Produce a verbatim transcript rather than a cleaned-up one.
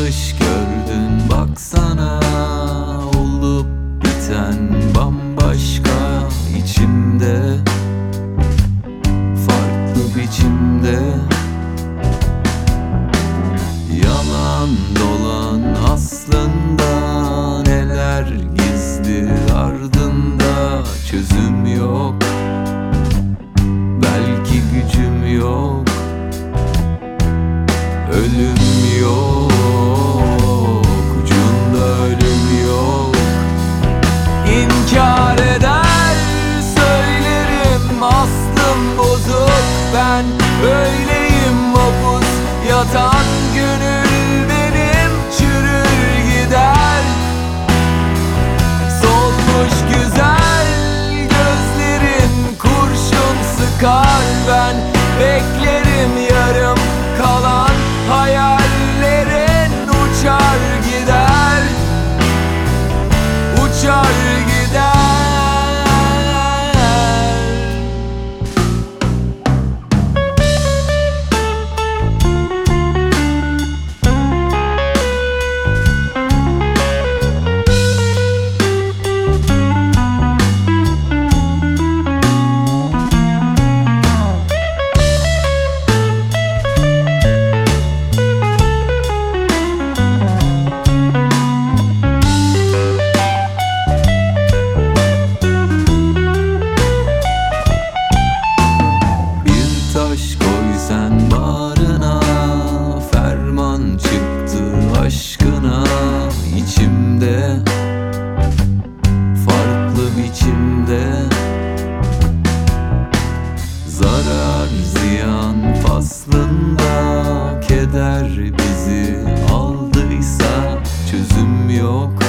yanlış gördün baksana, olup biten bambaşka içimde, farklı biçimde. Yalan dolan aslında, neler gizli ardında. Çözüm yok, belki gücüm yok, ölüm yok, ucunda ölüm yok. İnkar eder söylerim, aslım bozuk, ben böyleyim. Mapus yatan gönül benim çürür gider. Solmuş güzel gözlerin kurşun sıkar, ben beklerim yarım kalan hayallerin. Uçar gider, uçar gider. Taş koy sen bağrına, ferman çıktı aşkına. İçimde, farklı biçimde, zarar ziyan faslında. Keder bizi aldıysa çözüm yok,